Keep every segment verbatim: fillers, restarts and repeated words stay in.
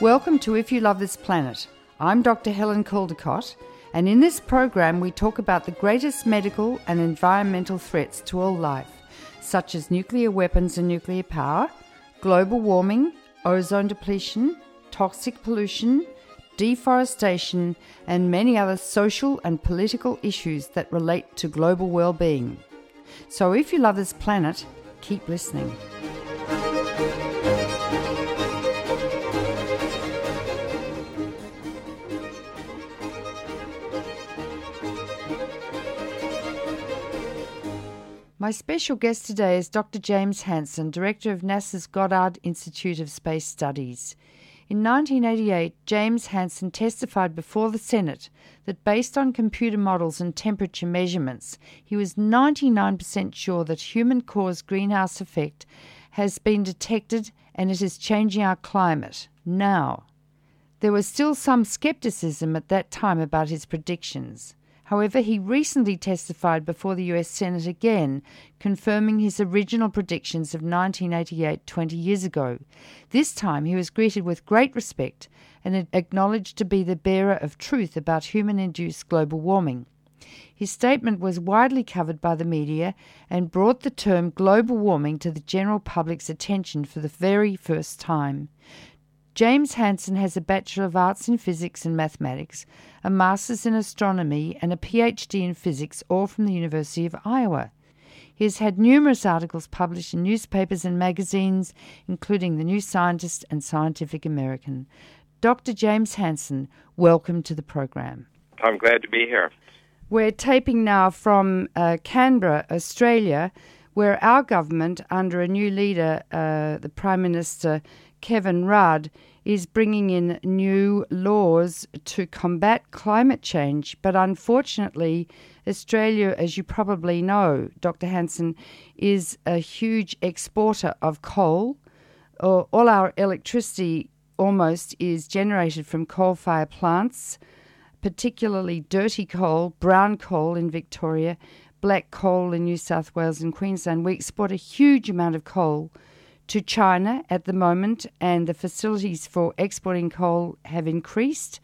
Welcome to If You Love This Planet. I'm Doctor Helen Caldicott, and in this program we talk about the greatest medical and environmental threats to all life, such as nuclear weapons and nuclear power, global warming, ozone depletion, toxic pollution, deforestation, and many other social and political issues that relate to global well-being. So if you love this planet, keep listening. My special guest today is Doctor James Hansen, Director of NASA's Goddard Institute of Space Studies. In nineteen eighty-eight, James Hansen testified before the Senate that based on computer models and temperature measurements, he was ninety-nine percent sure that human-caused greenhouse effect has been detected and it is changing our climate now. There was still some skepticism at that time about his predictions. However, he recently testified before the U S Senate again, confirming his original predictions of nineteen eighty-eight, twenty years ago. This time he was greeted with great respect and acknowledged to be the bearer of truth about human-induced global warming. His statement was widely covered by the media and brought the term global warming to the general public's attention for the very first time. James Hansen has a Bachelor of Arts in Physics and Mathematics, a Master's in Astronomy, and a P H D in Physics, all from the University of Iowa. He has had numerous articles published in newspapers and magazines, including The New Scientist and Scientific American. Doctor James Hansen, welcome to the program. I'm glad to be here. We're taping now from uh, Canberra, Australia, where our government, under a new leader, uh, the Prime Minister Kevin Rudd, is bringing in new laws to combat climate change. But unfortunately, Australia, as you probably know, Doctor Hansen, is a huge exporter of coal. All our electricity almost is generated from coal-fired plants, particularly dirty coal, brown coal in Victoria, black coal in New South Wales and Queensland. We export a huge amount of coal to China at the moment, and the facilities for exporting coal have increased.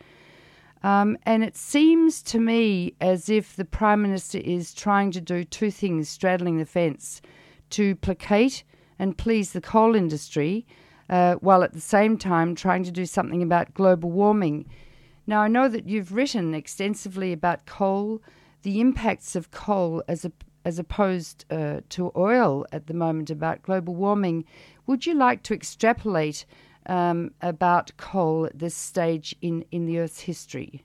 Um, and it seems to me as if the Prime Minister is trying to do two things, straddling the fence, to placate and please the coal industry, uh, while at the same time trying to do something about global warming. Now, I know that you've written extensively about coal, the impacts of coal as a as opposed uh, to oil at the moment, about global warming. Would you like to extrapolate um, about coal at this stage in, in the Earth's history?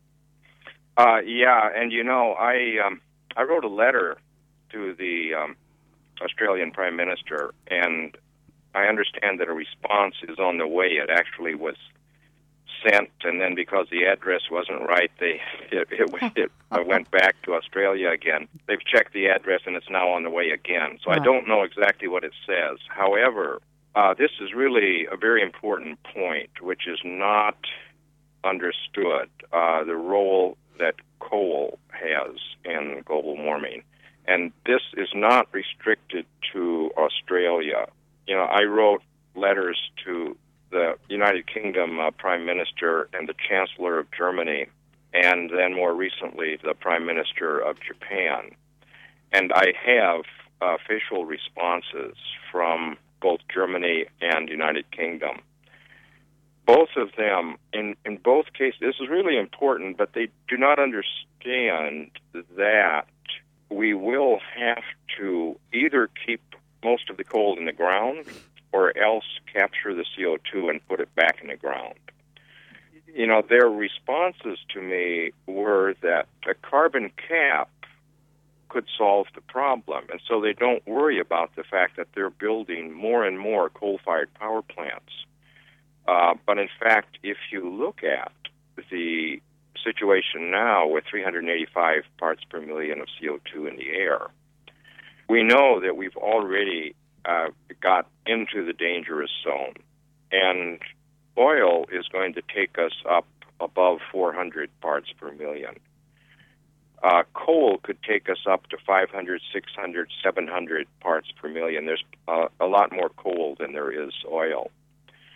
Uh, yeah, and you know, I um, I wrote a letter to the um, Australian Prime Minister, and I understand that a response is on the way. It actually was sent, and then because the address wasn't right, they it, it, it I went back to Australia again. They've checked the address, and it's now on the way again. So right. I don't know exactly what it says. However, uh, this is really a very important point, which is not understood, uh, the role that coal has in global warming. And this is not restricted to Australia. You know, I wrote letters to the United Kingdom uh, Prime Minister and the Chancellor of Germany, and then more recently the Prime Minister of Japan. And I have uh, official responses from both Germany and United Kingdom. Both of them, in, in both cases, this is really important, but they do not understand that we will have to either keep most of the coal in the ground or else capture the C O two and put it back in the ground. You know, their responses to me were that a carbon cap could solve the problem, and so they don't worry about the fact that they're building more and more coal-fired power plants. Uh, but in fact, if you look at the situation now with three hundred eighty-five parts per million of C O two in the air, we know that we've already uh, got into the dangerous zone, and oil is going to take us up above four hundred parts per million. Uh, coal could take us up to five hundred, six hundred, seven hundred parts per million. There's uh, a lot more coal than there is oil.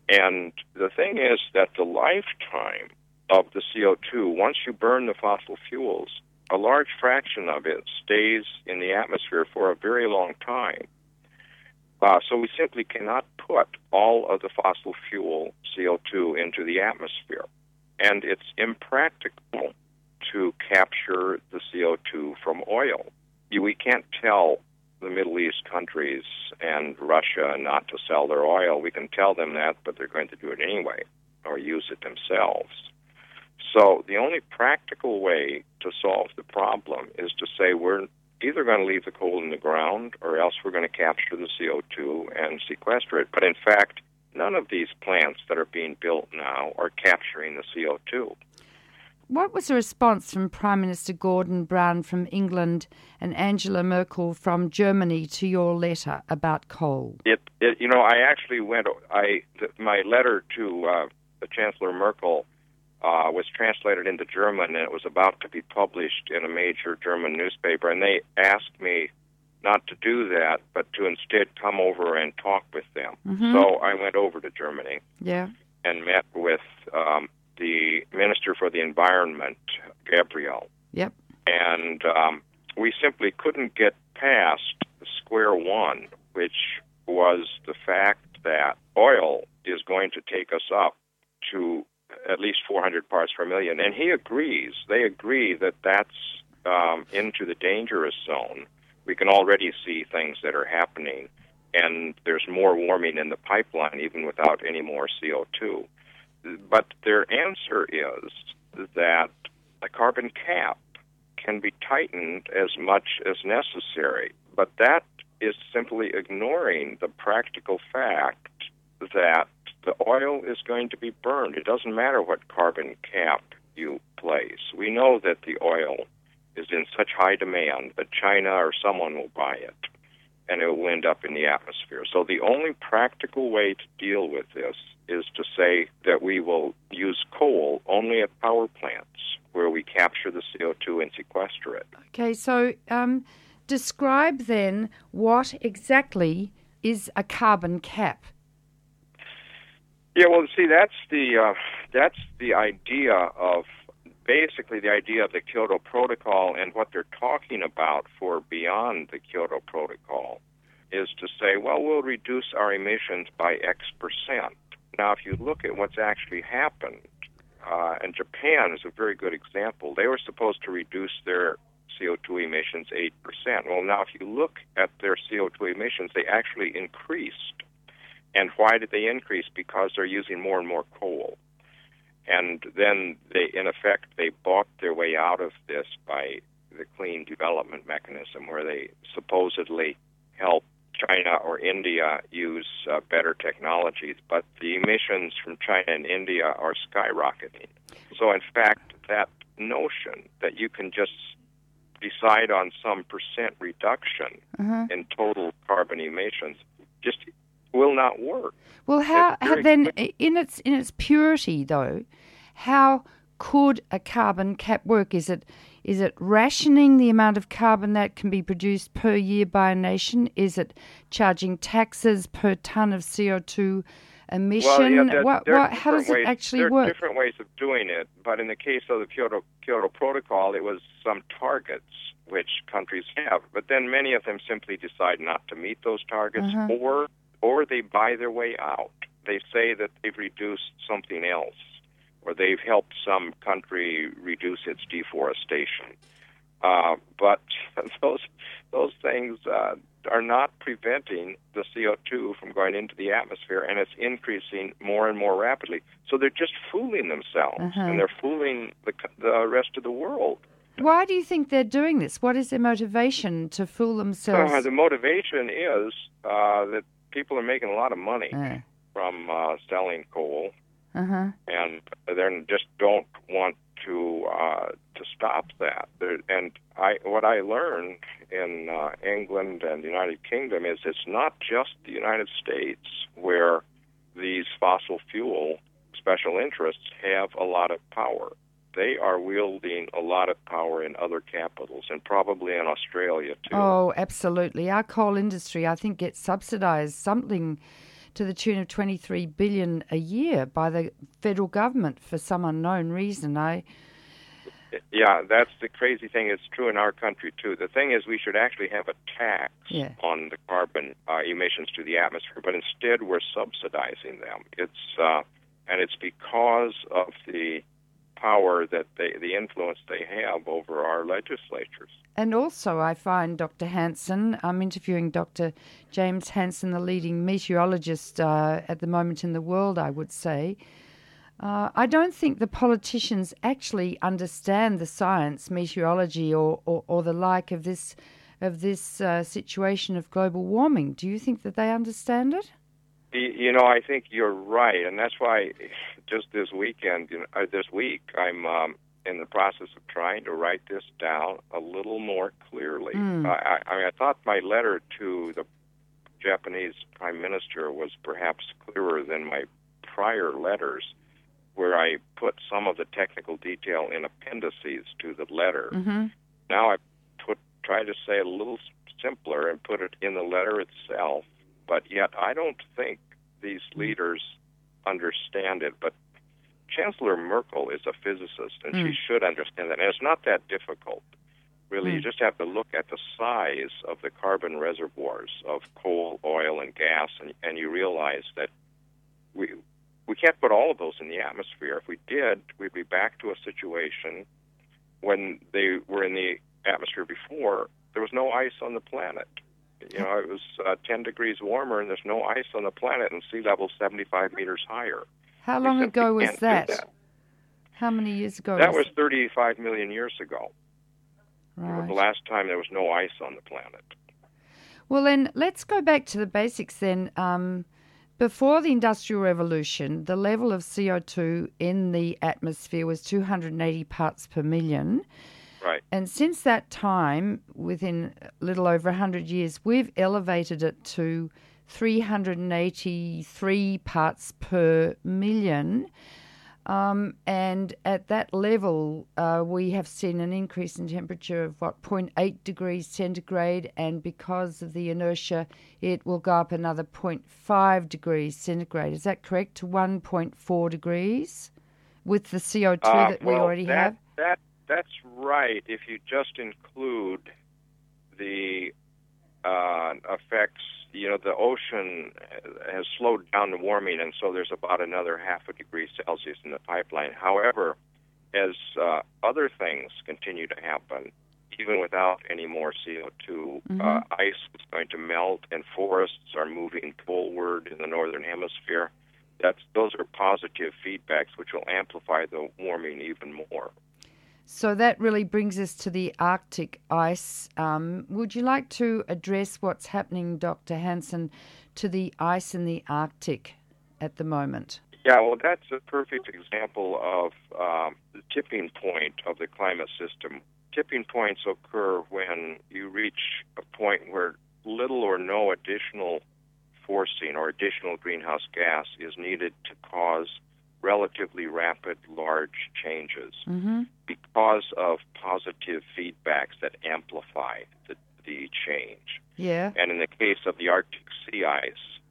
And the thing is that the lifetime of the C O two, once you burn the fossil fuels, a large fraction of it stays in the atmosphere for a very long time. Uh, so we simply cannot put all of the fossil fuel C O two into the atmosphere. And it's impractical to capture the C O two from oil. We can't tell the Middle East countries and Russia not to sell their oil. We can tell them that, but they're going to do it anyway or use it themselves. So the only practical way to solve the problem is to say we're either going to leave the coal in the ground or else we're going to capture the C O two and sequester it. But in fact, none of these plants that are being built now are capturing the C O two. What was the response from Prime Minister Gordon Brown from England and Angela Merkel from Germany to your letter about coal? It, it you know, I actually went, I my letter to uh, the Chancellor Merkel uh, was translated into German, and it was about to be published in a major German newspaper, and they asked me not to do that, but to instead come over and talk with them. Mm-hmm. So I went over to Germany yeah. and met with um, the Minister for the Environment, Gabriel. Yep. And um, we simply couldn't get past square one, which was the fact that oil is going to take us up to at least four hundred parts per million. And he agrees. They agree that that's um, into the dangerous zone. We can already see things that are happening, and there's more warming in the pipeline even without any more C O two. But their answer is that a carbon cap can be tightened as much as necessary. But that is simply ignoring the practical fact that the oil is going to be burned. It doesn't matter what carbon cap you place. We know that the oil is in such high demand that China or someone will buy it, and it will end up in the atmosphere. So the only practical way to deal with this is to say that we will use coal only at power plants where we capture the C O two and sequester it. Okay, so um, describe then what exactly is a carbon cap. Yeah, well, see, that's the uh, that's the idea of basically the idea of the Kyoto Protocol, and what they're talking about for beyond the Kyoto Protocol is to say, well, we'll reduce our emissions by X percent. Now, if you look at what's actually happened, uh, and Japan is a very good example, they were supposed to reduce their C O two emissions eight percent. Well, now, if you look at their C O two emissions, they actually increased. And why did they increase? Because they're using more and more coal. And then, they, in effect, they bought their way out of this by the Clean Development Mechanism, where they supposedly help China or India use uh, better technologies, but the emissions from China and India are skyrocketing. So, in fact, that notion that you can just decide on some percent reduction uh-huh. in total carbon emissions just will not work. Well, how, how then, in its in its purity, though, how could a carbon cap work? Is it is it rationing the amount of carbon that can be produced per year by a nation? Is it charging taxes per ton of C O two emission? Well, yeah, there, what, there what, how does ways, it actually there work? There are different ways of doing it, but in the case of the Kyoto, Kyoto Protocol, it was some targets which countries have, but then many of them simply decide not to meet those targets, uh-huh. or or they buy their way out. They say that they've reduced something else, or they've helped some country reduce its deforestation. Uh, but those those things uh, are not preventing the C O two from going into the atmosphere, and it's increasing more and more rapidly. So they're just fooling themselves, uh-huh. and they're fooling the, the rest of the world. Why do you think they're doing this? What is their motivation to fool themselves? Uh, the motivation is uh, that people are making a lot of money uh. from uh, selling coal, uh-huh. and they just don't want to uh, to stop that. There, and I, what I learned in uh, England and the United Kingdom is it's not just the United States where these fossil fuel special interests have a lot of power. They are wielding a lot of power in other capitals, and probably in Australia, too. Oh, absolutely. Our coal industry, I think, gets subsidised something to the tune of twenty-three billion dollars a year by the federal government for some unknown reason. I Yeah, that's the crazy thing. It's true in our country, too. The thing is we should actually have a tax yeah. on the carbon uh, emissions to the atmosphere, but instead we're subsidizing them. It's uh, and it's because of the power that they, the influence they have over our legislatures. And also, I find Doctor Hansen, I'm interviewing Doctor James Hansen, the leading meteorologist uh, at the moment in the world, I would say. Uh, I don't think the politicians actually understand the science, meteorology, or, or, or the like of this of this uh, situation of global warming. Do you think that they understand it? You know, I think you're right, and that's why just this weekend, you know, uh, this week, I'm um, in the process of trying to write this down a little more clearly. Mm. I, I, I thought my letter to the Japanese Prime Minister was perhaps clearer than my prior letters, where I put some of the technical detail in appendices to the letter. Mm-hmm. Now I put try to say it a little simpler and put it in the letter itself, but yet I don't think these leaders understand it. But Chancellor Merkel is a physicist, and mm. she should understand that. And it's not that difficult, really. Mm. You just have to look at the size of the carbon reservoirs of coal, oil, and gas, and, and you realize that we we can't put all of those in the atmosphere. If we did, we'd be back to a situation when they were in the atmosphere before. There was no ice on the planet. You know, it was uh, ten degrees warmer, and there's no ice on the planet, and sea level seventy-five meters higher. How long ago was that? that? How many years ago? That was was thirty-five million years ago. Right. It was the last time there was no ice on the planet. Well, then, let's go back to the basics then. Um, before the Industrial Revolution, the level of C O two in the atmosphere was two hundred eighty parts per million. Right. And since that time, within a little over one hundred years, we've elevated it to three hundred eighty-three parts per million. Um, and at that level, uh, we have seen an increase in temperature of, what, zero point eight degrees centigrade, and because of the inertia, it will go up another zero point five degrees centigrade. Is that correct, to one point four degrees with the C O two uh, that well, we already that, have? That, that's right, if you just include the uh, effects. You know, the ocean has slowed down the warming, and so there's about another half a degree Celsius in the pipeline. However, as uh, other things continue to happen, even without any more C O two, mm-hmm. uh, ice is going to melt, and forests are moving poleward in the northern hemisphere. That's those are positive feedbacks which will amplify the warming even more. So that really brings us to the Arctic ice. Um, would you like to address what's happening, Doctor Hansen, to the ice in the Arctic at the moment? Yeah, well, that's a perfect example of um, the tipping point of the climate system. Tipping points occur when you reach a point where little or no additional forcing or additional greenhouse gas is needed to cause relatively rapid, large changes mm-hmm. because of positive feedbacks that amplify the, the change. Yeah. And in the case of the Arctic sea ice,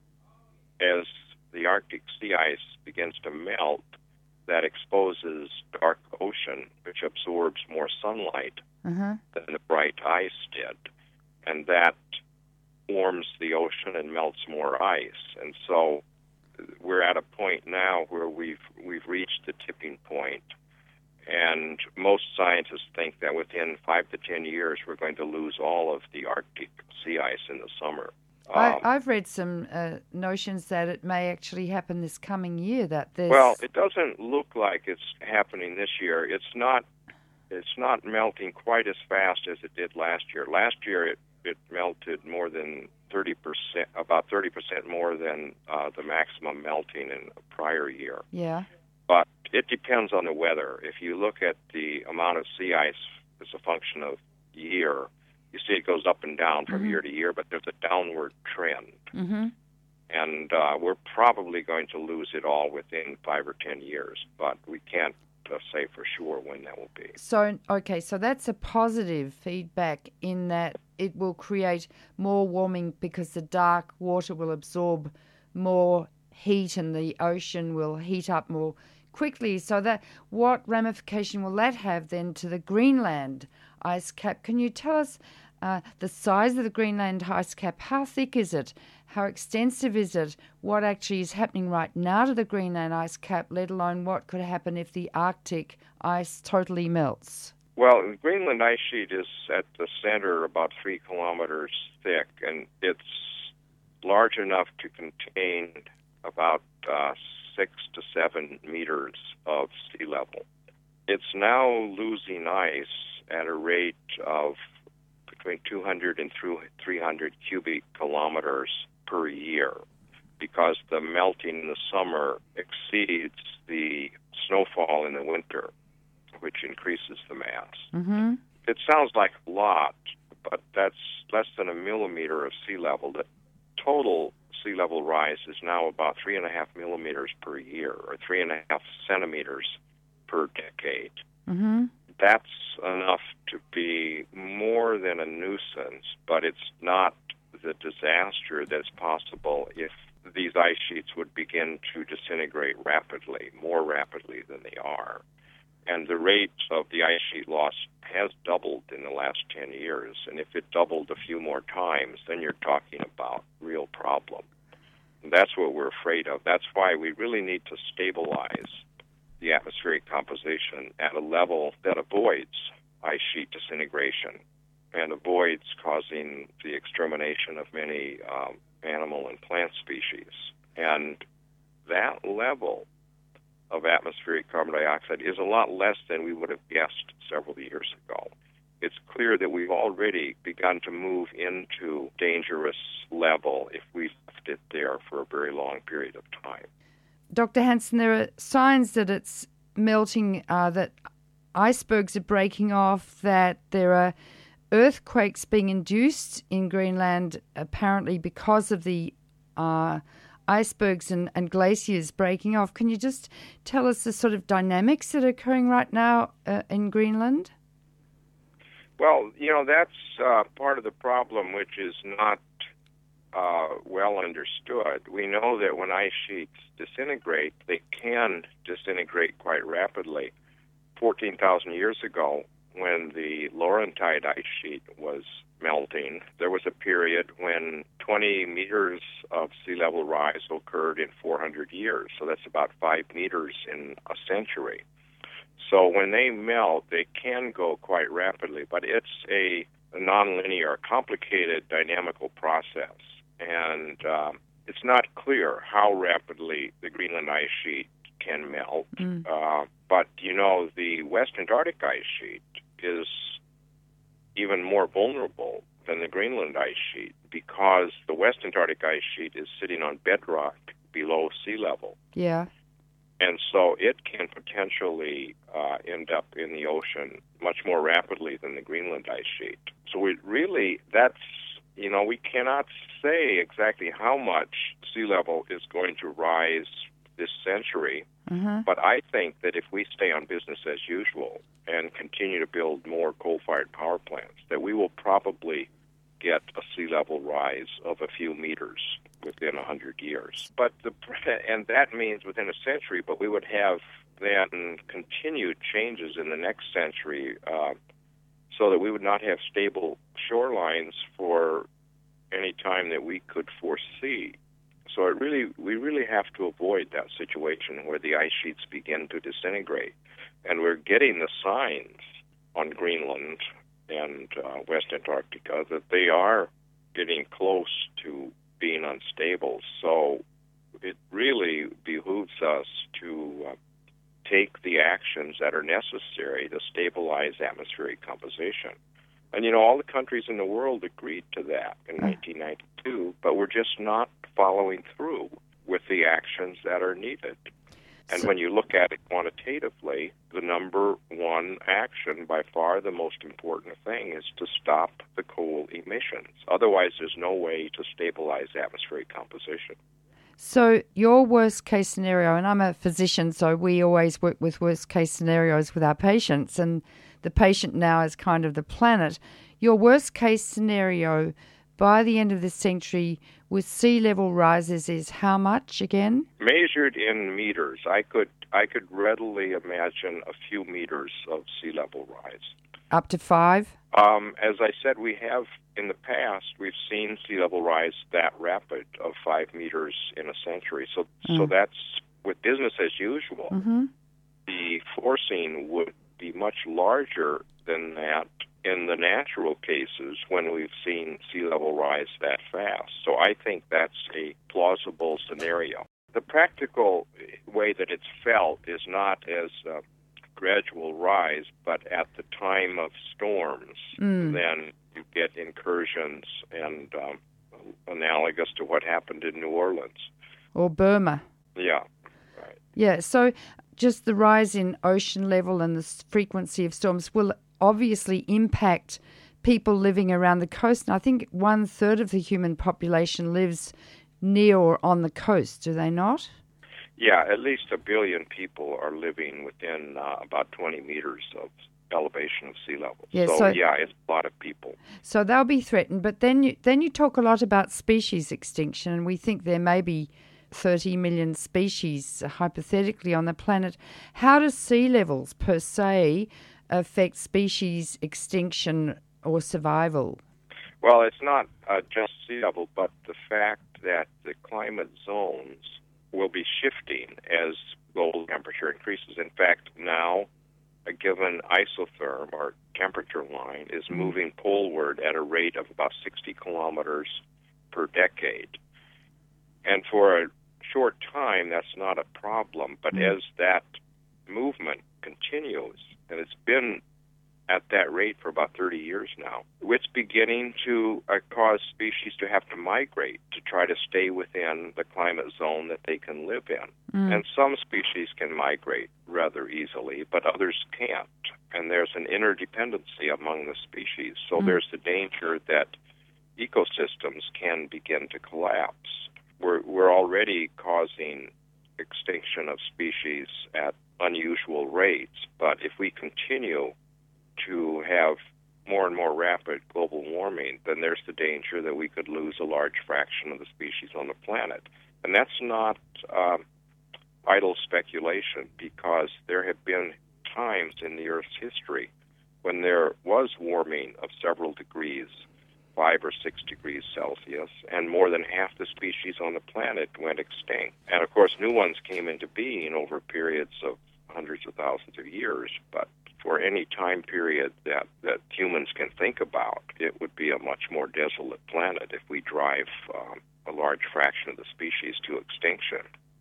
as the Arctic sea ice begins to melt, that exposes dark ocean, which absorbs more sunlight uh-huh. than the bright ice did. And that warms the ocean and melts more ice. And so we're at a point now where we've we've reached the tipping point, and most scientists think that within five to ten years we're going to lose all of the Arctic sea ice in the summer. I, Um, I've read some uh, notions that it may actually happen this coming year. That there's well, it doesn't look like it's happening this year. It's not. It's not melting quite as fast as it did last year. Last year it, it melted more than thirty percent, about thirty percent more than uh, the maximum melting in a prior year. Yeah. But it depends on the weather. If you look at the amount of sea ice as a function of year, you see it goes up and down from mm-hmm. year to year, but there's a downward trend. Mm-hmm. And uh, we're probably going to lose it all within five or ten years, but we can't uh, say for sure when that will be. So, okay, so that's a positive feedback in that it will create more warming because the dark water will absorb more heat and the ocean will heat up more quickly. So that what ramification will that have then to the Greenland ice cap? Can you tell us uh, the size of the Greenland ice cap? How thick is it? How extensive is it? What actually is happening right now to the Greenland ice cap, let alone what could happen if the Arctic ice totally melts? Well, the Greenland ice sheet is at the center about three kilometers thick, and it's large enough to contain about uh, six to seven meters of sea level. It's now losing ice at a rate of between two hundred and three hundred cubic kilometers per year because the melting in the summer exceeds the snowfall in the winter, which increases the mass. Mm-hmm. It sounds like a lot, but that's less than a millimeter of sea level. The total sea level rise is now about three and a half millimeters per year, or three and a half centimeters per decade. Mm-hmm. That's enough to be more than a nuisance, but it's not the disaster that's possible if these ice sheets would begin to disintegrate rapidly, more rapidly than they are. And the rate of the ice sheet loss has doubled in the last ten years. And if it doubled a few more times, then you're talking about real problem. And that's what we're afraid of. That's why we really need to stabilize the atmospheric composition at a level that avoids ice sheet disintegration and avoids causing the extermination of many um, animal and plant species. And that level of atmospheric carbon dioxide is a lot less than we would have guessed several years ago. It's clear that we've already begun to move into dangerous level if we left it there for a very long period of time. Doctor Hansen, there are signs that it's melting, uh, that icebergs are breaking off, that there are earthquakes being induced in Greenland, apparently because of the uh, icebergs and, and glaciers breaking off. Can you just tell us the sort of dynamics that are occurring right now uh, in Greenland? Well, you know, that's uh, part of the problem, which is not uh, well understood. We know that when ice sheets disintegrate, they can disintegrate quite rapidly. fourteen thousand years ago, when the Laurentide ice sheet was melting, there was a period when twenty meters of sea level rise occurred in four hundred years. So that's about five meters in a century. So when they melt, they can go quite rapidly, but it's a, a nonlinear, complicated dynamical process. And um, it's not clear how rapidly the Greenland ice sheet can melt. Mm. Uh, but, you know, the West Antarctic ice sheet is even more vulnerable than the Greenland ice sheet because the West Antarctic ice sheet is sitting on bedrock below sea level. Yeah. And so it can potentially uh, end up in the ocean much more rapidly than the Greenland ice sheet. So we really, that's, you know, we cannot say exactly how much sea level is going to rise this century. Mm-hmm. But I think that if we stay on business as usual and continue to build more coal-fired power plants, that we will probably get a sea level rise of a few meters within a hundred years. But the and that means within a century. But we would have then continued changes in the next century, uh, so that we would not have stable shorelines for any time that we could foresee. So it really, we really have to avoid that situation where the ice sheets begin to disintegrate. And we're getting the signs on Greenland and uh, West Antarctica that they are getting close to being unstable. So it really behooves us to uh, take the actions that are necessary to stabilize atmospheric composition. And, you know, all the countries in the world agreed to that in nineteen ninety-two, but we're just not following through with the actions that are needed. And so, when you look at it quantitatively, the number one action, by far the most important thing, is to stop the coal emissions. Otherwise, there's no way to stabilize atmospheric composition. So your worst case scenario, and I'm a physician, so we always work with worst case scenarios with our patients, and the patient now is kind of the planet. Your worst case scenario by the end of this century with sea level rises is how much again? Measured in meters, I could I could readily imagine a few meters of sea level rise. Up to five? Um, as I said, we have in the past we've seen sea level rise that rapid of five meters in a century. So mm. so that's with business as usual. Mm-hmm. The forcing would be much larger than that in the natural cases when we've seen sea level rise that fast. So I think that's a plausible scenario. The practical way that it's felt is not as a gradual rise, but at the time of storms, mm. then you get incursions and um, analogous to what happened in New Orleans. Or Burma. Yeah, right. Yeah, so just the rise in ocean level and the frequency of storms will obviously impact people living around the coast. And I think one third of the human population lives near or on the coast, do they not? Yeah, at least a billion people are living within uh, about twenty meters of elevation of sea level. Yeah, so, so yeah, it's a lot of people. So they'll be threatened. But then you, then you talk a lot about species extinction, and we think there may be thirty million species uh, hypothetically on the planet. How does sea levels per se affect species extinction or survival? Well, it's not uh, just sea level, but the fact that the climate zones will be shifting as global temperature increases. In fact, now a given isotherm or temperature line is moving poleward at a rate of about sixty kilometers per decade. And for a short time, that's not a problem. But mm. as that movement continues, and it's been at that rate for about thirty years now, it's beginning to uh, cause species to have to migrate to try to stay within the climate zone that they can live in. Mm. And some species can migrate rather easily, but others can't. And there's an interdependency among the species. So mm. there's the danger that ecosystems can begin to collapse. We're, we're already causing extinction of species at unusual rates, but if we continue to have more and more rapid global warming, then there's the danger that we could lose a large fraction of the species on the planet. And that's not um, idle speculation, because there have been times in the Earth's history when there was warming of several degrees, five or six degrees Celsius, and more than half the species on the planet went extinct. And of course, new ones came into being over periods of hundreds of thousands of years, but for any time period that, that humans can think about, it would be a much more desolate planet if we drive um, a large fraction of the species to extinction.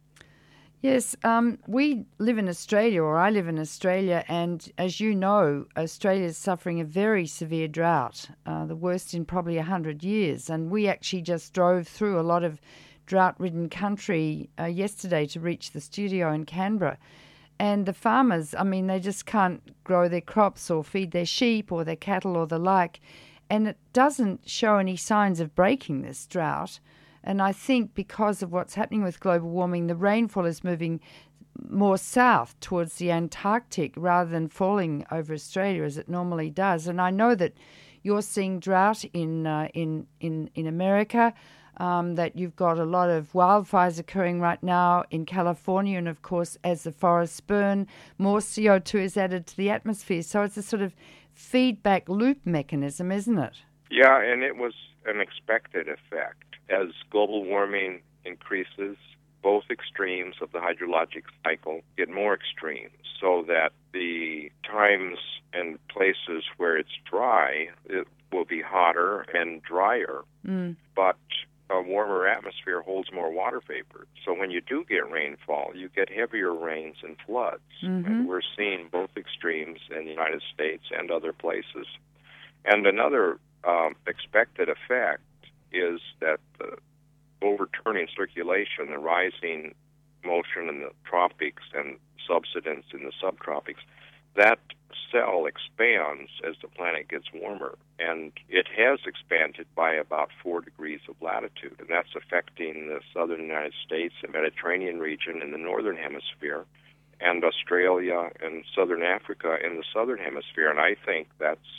Yes, um, we live in Australia, or I live in Australia, and as you know, Australia is suffering a very severe drought, uh, the worst in probably one hundred years. And we actually just drove through a lot of drought-ridden country uh, yesterday to reach the studio in Canberra. And the farmers, I mean, they just can't grow their crops or feed their sheep or their cattle or the like. And it doesn't show any signs of breaking, this drought. And I think because of what's happening with global warming, the rainfall is moving more south towards the Antarctic rather than falling over Australia as it normally does. And I know that you're seeing drought in uh, in, in, in America, um, that you've got a lot of wildfires occurring right now in California. And, of course, as the forests burn, more C O two is added to the atmosphere. So it's a sort of feedback loop mechanism, isn't it? Yeah, and it was an expected effect. As global warming increases, both extremes of the hydrologic cycle get more extreme, so that the times and places where it's dry, it will be hotter and drier, mm. but a warmer atmosphere holds more water vapor. So when you do get rainfall, you get heavier rains and floods. Mm-hmm. And we're seeing both extremes in the United States and other places. And another um, expected effect is that the overturning circulation, the rising motion in the tropics and subsidence in the subtropics, that cell expands as the planet gets warmer. And it has expanded by about four degrees of latitude, and that's affecting the southern United States, the Mediterranean region in the northern hemisphere, and Australia and southern Africa in the southern hemisphere. And I think that's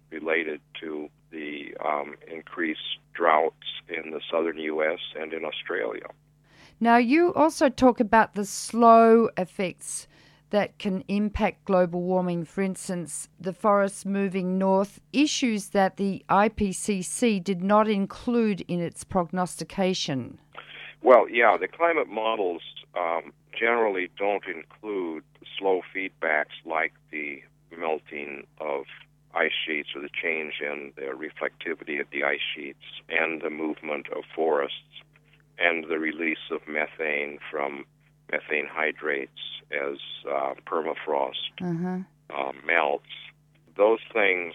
related to the um, increased droughts in the southern U S and in Australia. Now, you also talk about the slow effects that can impact global warming. For instance, the forests moving north, issues that the I P C C did not include in its prognostication. Well, yeah, the climate models um, generally don't include slow feedbacks like the melting of ice sheets or the change in the reflectivity of the ice sheets and the movement of forests and the release of methane from methane hydrates as uh, permafrost Uh-huh. uh, melts. Those things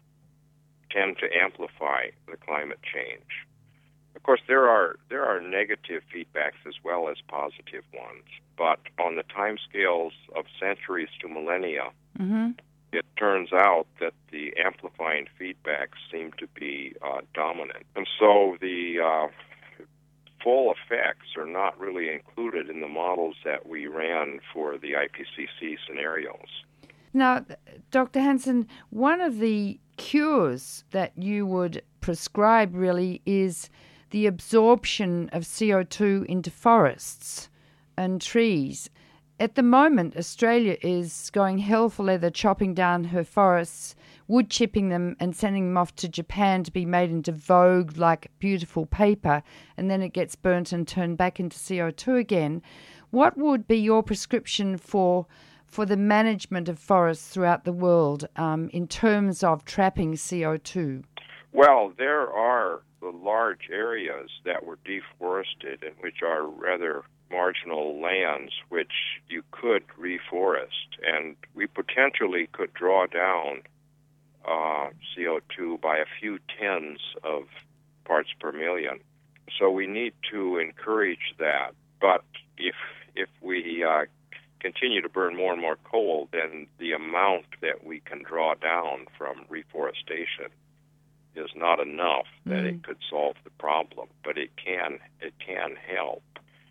tend to amplify the climate change. Of course, there are there are negative feedbacks as well as positive ones, but on the timescales of centuries to millennia, Mm-hmm. it turns out that the amplifying feedbacks seem to be uh, dominant. And so the uh, full effects are not really included in the models that we ran for the I P C C scenarios. Now, Doctor Hansen, one of the cures that you would prescribe really is the absorption of C O two into forests and trees. At the moment, Australia is going hell for leather, chopping down her forests, wood chipping them and sending them off to Japan to be made into Vogue-like beautiful paper, and then it gets burnt and turned back into C O two again. What would be your prescription for for the management of forests throughout the world um, in terms of trapping C O two? Well, there are the large areas that were deforested and which are rather marginal lands which you could reforest, and we potentially could draw down uh, C O two by a few tens of parts per million. So we need to encourage that. But if if we uh, continue to burn more and more coal, then the amount that we can draw down from reforestation is not enough that Mm. it could solve the problem. But it can it can help.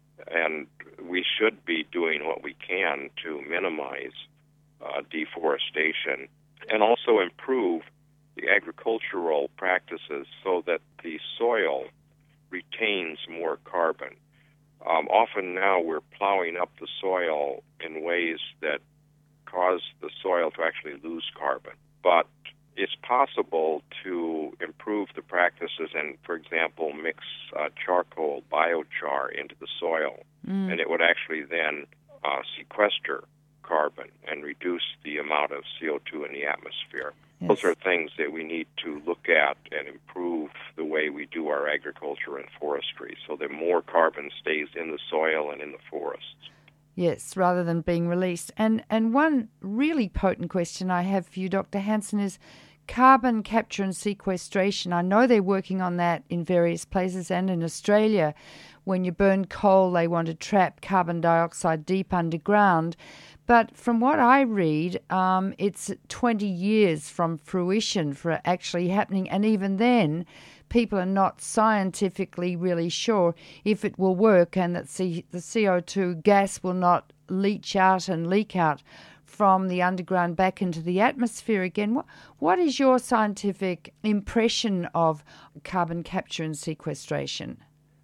And we should be doing what we can to minimize uh, deforestation and also improve the agricultural practices so that the soil retains more carbon. Um, often now we're plowing up the soil in ways that cause the soil to actually lose carbon. But it's possible to improve the practices and, for example, mix uh, charcoal, biochar, into the soil, Mm. and it would actually then uh, sequester carbon and reduce the amount of C O two in the atmosphere. Yes. Those are things that we need to look at and improve the way we do our agriculture and forestry so that more carbon stays in the soil and in the forests. Yes, rather than being released. And and one really potent question I have for you, Doctor Hansen, is carbon capture and sequestration. I know they're working on that in various places and in Australia. When you burn coal, they want to trap carbon dioxide deep underground. But from what I read, um, it's twenty years from fruition for it actually happening. And even then, people are not scientifically really sure if it will work and that C- the C O two gas will not leach out and leak out from the underground back into the atmosphere again. What, what is your scientific impression of carbon capture and sequestration?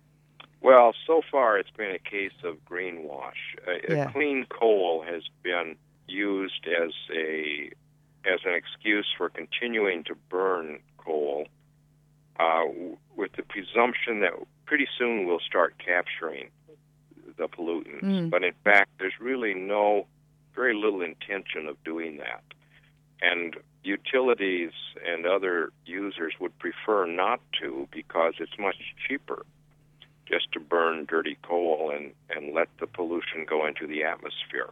Well, so far it's been a case of greenwash. Uh, Yeah. Clean coal has been used as a as an excuse for continuing to burn coal, uh, w- with the presumption that pretty soon we'll start capturing the pollutants. Mm. But in fact, there's really no, very little intention of doing that. And utilities and other users would prefer not to because it's much cheaper just to burn dirty coal and, and let the pollution go into the atmosphere.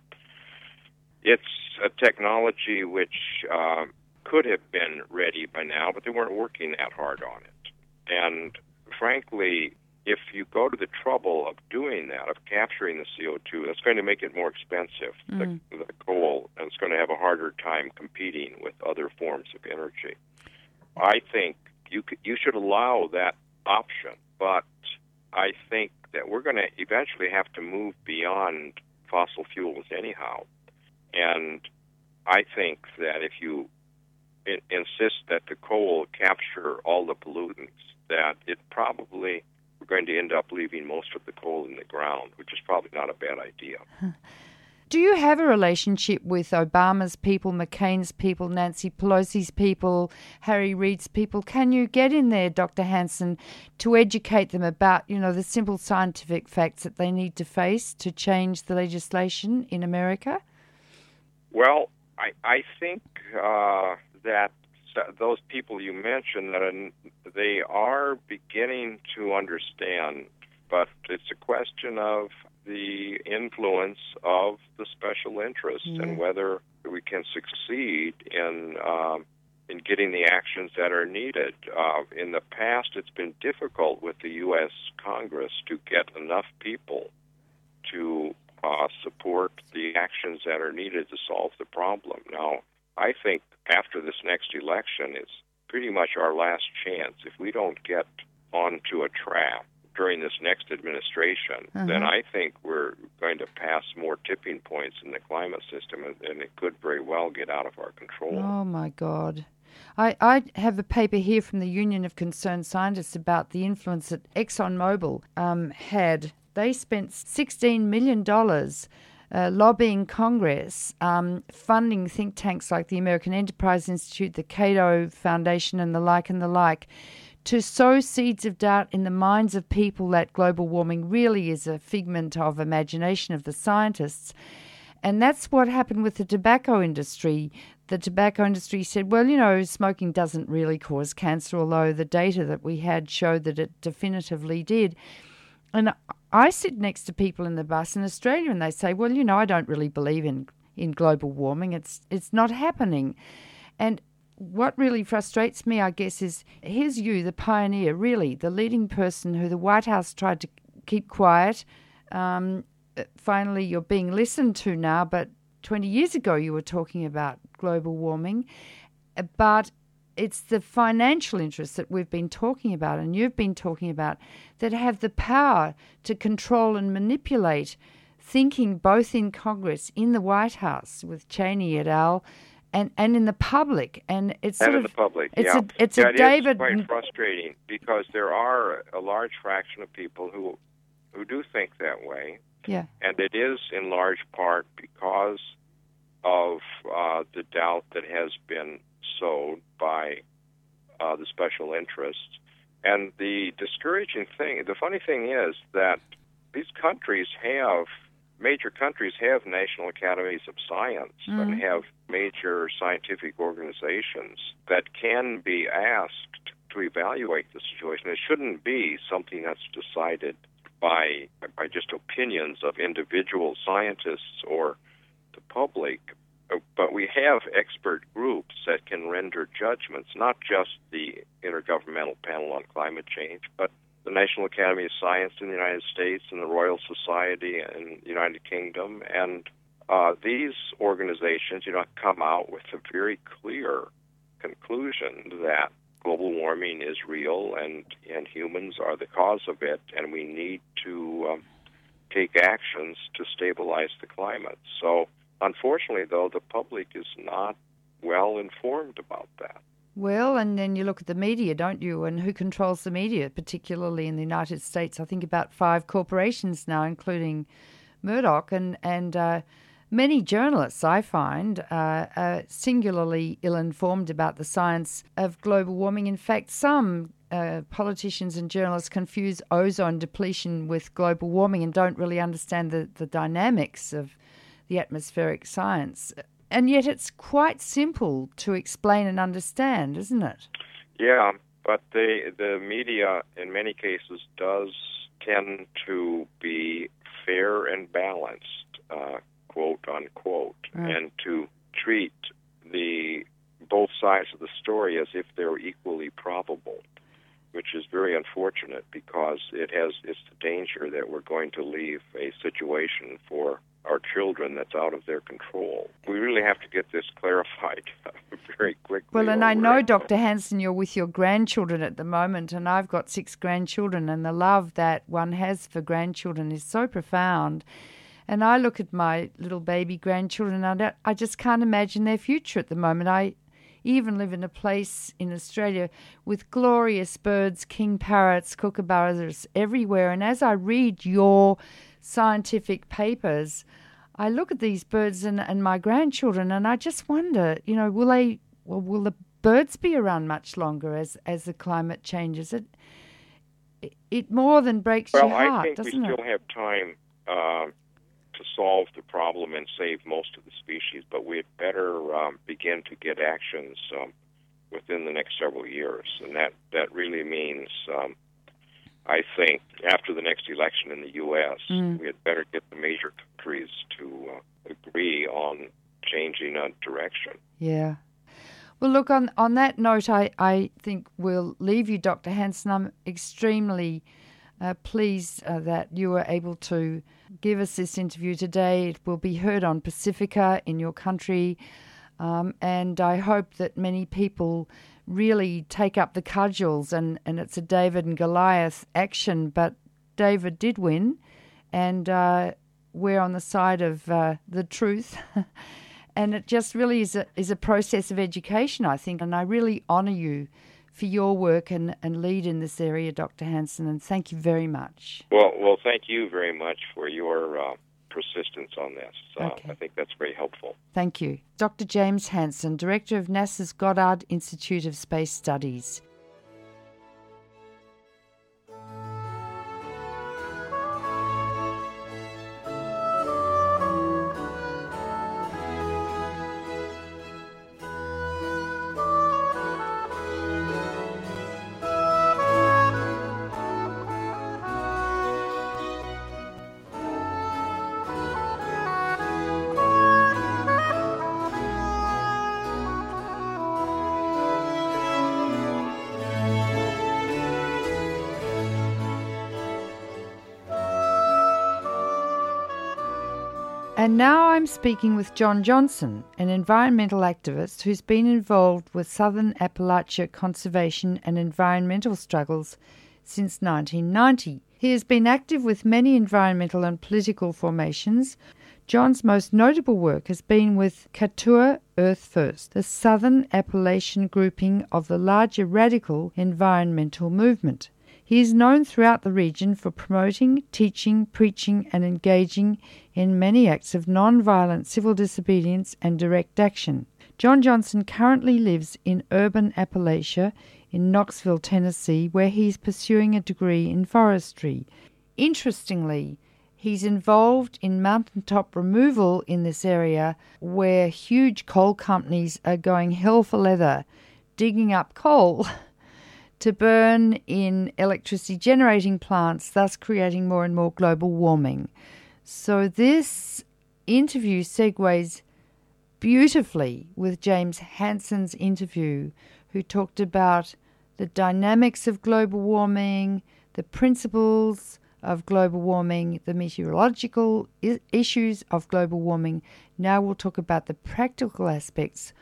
It's a technology which uh, could have been ready by now, but they weren't working that hard on it. And frankly, if you go to the trouble of doing that, of capturing the C O two, that's going to make it more expensive, Mm. the, the coal, and it's going to have a harder time competing with other forms of energy. I think you could, you should allow that option, but I think that we're going to eventually have to move beyond fossil fuels anyhow. And I think that if you in- insist that the coal capture all the pollutants, that it probably we're going to end up leaving most of the coal in the ground, which is probably not a bad idea. Do you have a relationship with Obama's people, McCain's people, Nancy Pelosi's people, Harry Reid's people? Can you get in there, Doctor Hansen, to educate them about, you know, the simple scientific facts that they need to face to change the legislation in America? Well, I, I think uh, that those people you mentioned, that they are beginning to understand, but it's a question of the influence of the special interests mm. and whether we can succeed in um, in getting the actions that are needed. Uh, in the past, it's been difficult with the U S Congress to get enough people to uh, support the actions that are needed to solve the problem. Now, I think after this next election, it's pretty much our last chance. If we don't get onto a track during this next administration, uh-huh. then I think we're going to pass more tipping points in the climate system, and, and it could very well get out of our control. Oh, my God. I, I have a paper here from the Union of Concerned Scientists about the influence that ExxonMobil um, had. They spent sixteen million dollars uh, lobbying Congress, um, funding think tanks like the American Enterprise Institute, the Cato Foundation, and the like and the like, to sow seeds of doubt in the minds of people that global warming really is a figment of imagination of the scientists. And that's what happened with the tobacco industry. The tobacco industry said, well, you know, smoking doesn't really cause cancer, although the data that we had showed that it definitively did. And I sit next to people in the bus in Australia and they say, well, you know, I don't really believe in, in global warming. It's it's not happening. And what really frustrates me, I guess, is here's you, the pioneer, really, the leading person who the White House tried to keep quiet. Um, finally, you're being listened to now, but twenty years ago you were talking about global warming. But it's the financial interests that we've been talking about and you've been talking about that have the power to control and manipulate thinking both in Congress, in the White House with Cheney et al., And, and in the public, and it's sort and in of, the public, it's yeah. a it's yeah, a it David. It's quite frustrating because there are a large fraction of people who who do think that way. Yeah, and it is in large part because of uh, the doubt that has been sowed by uh, the special interests. And the discouraging thing, the funny thing is that these countries have. Major countries have national academies of science mm. and have major scientific organizations that can be asked to evaluate the situation. It shouldn't be something that's decided by by just opinions of individual scientists or the public, but we have expert groups that can render judgments, not just the Intergovernmental Panel on Climate Change, but the National Academy of Science in the United States and the Royal Society in the United Kingdom. And uh, these organizations, you know, come out with a very clear conclusion that global warming is real and, and humans are the cause of it, and we need to um, take actions to stabilize the climate. So, unfortunately, though, the public is not well informed about that. Well, and then you look at the media, don't you? And who controls the media, particularly in the United States? I think about five corporations now, including Murdoch, and and uh, many journalists, I find, uh, are singularly ill-informed about the science of global warming. In fact, some uh, politicians and journalists confuse ozone depletion with global warming and don't really understand the, the dynamics of the atmospheric science. And yet it's quite simple to explain and understand, isn't it? Yeah, but the the media in many cases does tend to be fair and balanced, uh, quote unquote, right. and to treat the both sides of the story as if they're equally probable, which is very unfortunate because it has it's the danger that we're going to leave a situation for our children that's out of their control. We really have to get this clarified very quickly. Well, and I know, Doctor Hansen, you're with your grandchildren at the moment, and I've got six grandchildren, and the love that one has for grandchildren is so profound. And I look at my little baby grandchildren, and I, I just can't imagine their future at the moment. I, even live in a place in Australia with glorious birds, king parrots, kookaburras everywhere. And as I read your scientific papers, I look at these birds and, and my grandchildren, and I just wonder, you know, will they, well, will the birds be around much longer as, as the climate changes? It it, it more than breaks well, your heart, I think doesn't we it? still have time uh, to solve the problem and save most of the species, but we'd better um, begin to get actions um, within the next several years, and that, that really means, um, I think, after the next election in the U S, mm. we had better get the major countries to uh, agree on changing a direction. Yeah. Well, look, on, on that note, I, I think we'll leave you, Doctor Hansen. I'm extremely uh, pleased uh, that you were able to give us this interview today. It will be heard on Pacifica in your country, um, and I hope that many people really take up the cudgels, and, and it's a David and Goliath action, but David did win, and uh, we're on the side of uh, the truth. And it just really is a, is a process of education, I think. And I really honour you for your work and, and lead in this area, Doctor Hansen, and thank you very much. Well, well, thank you very much for your uh, persistence on this. Uh, okay. I think that's very helpful. Thank you. Doctor James Hansen, Director of NASA's Goddard Institute of Space Studies. And now I'm speaking with John Johnson, an environmental activist who's been involved with Southern Appalachia conservation and environmental struggles since nineteen ninety. He has been active with many environmental and political formations. John's most notable work has been with Katua Earth First, the Southern Appalachian grouping of the larger radical environmental movement. He is known throughout the region for promoting, teaching, preaching, and engaging in many acts of non-violent civil disobedience and direct action. John Johnson currently lives in urban Appalachia in Knoxville, Tennessee, where he is pursuing a degree in forestry. Interestingly, he's involved in mountaintop removal in this area where huge coal companies are going hell for leather, digging up coal to burn in electricity generating plants, thus creating more and more global warming. So this interview segues beautifully with James Hansen's interview, who talked about the dynamics of global warming, the principles of global warming, the meteorological I- issues of global warming. Now we'll talk about the practical aspects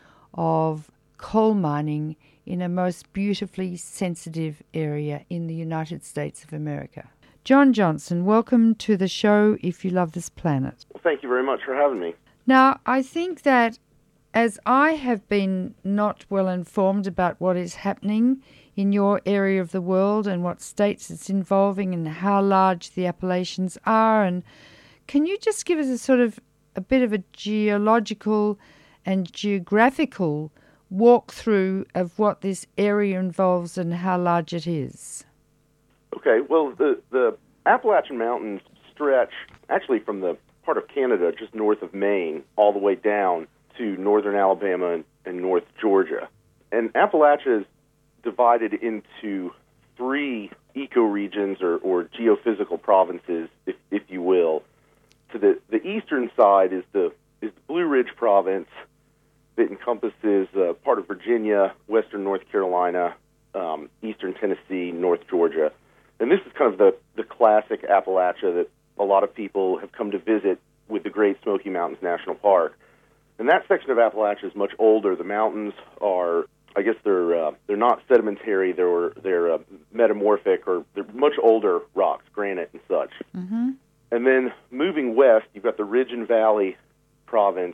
of coal mining in a most beautifully sensitive area in the United States of America. John Johnson, welcome to the show If You Love This Planet. Well, thank you very much for having me. Now, I think that as I have been not well informed about what is happening in your area of the world and what states it's involving and how large the Appalachians are, and can you just give us a sort of a bit of a geological and geographical walkthrough of what this area involves and how large it is? Okay, well, the, the Appalachian Mountains stretch actually from the part of Canada just north of Maine all the way down to northern Alabama and, and north Georgia. And Appalachia is divided into three ecoregions or, or geophysical provinces, if, if you will. To the, the eastern side is the, is the Blue Ridge Province, that encompasses uh, part of Virginia, western North Carolina, um, eastern Tennessee, North Georgia. And this is kind of the, the classic Appalachia that a lot of people have come to visit with the Great Smoky Mountains National Park. And that section of Appalachia is much older. The mountains are, I guess they're uh, they're not sedimentary, they're, they're uh, metamorphic, or they're much older rocks, granite and such. Mm-hmm. And then moving west, you've got the Ridge and Valley Province,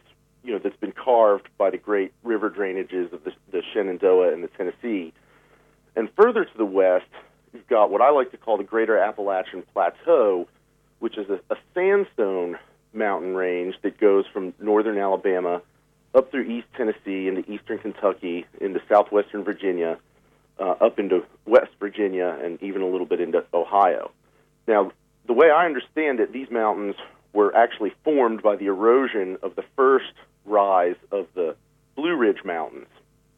you know, that's been carved by the great river drainages of the, the Shenandoah and the Tennessee. And further to the west, you've got what I like to call the Greater Appalachian Plateau, which is a, a sandstone mountain range that goes from northern Alabama up through East Tennessee into eastern Kentucky, into southwestern Virginia, uh, up into West Virginia, and even a little bit into Ohio. Now, the way I understand it, these mountains were actually formed by the erosion of the first rise of the Blue Ridge Mountains.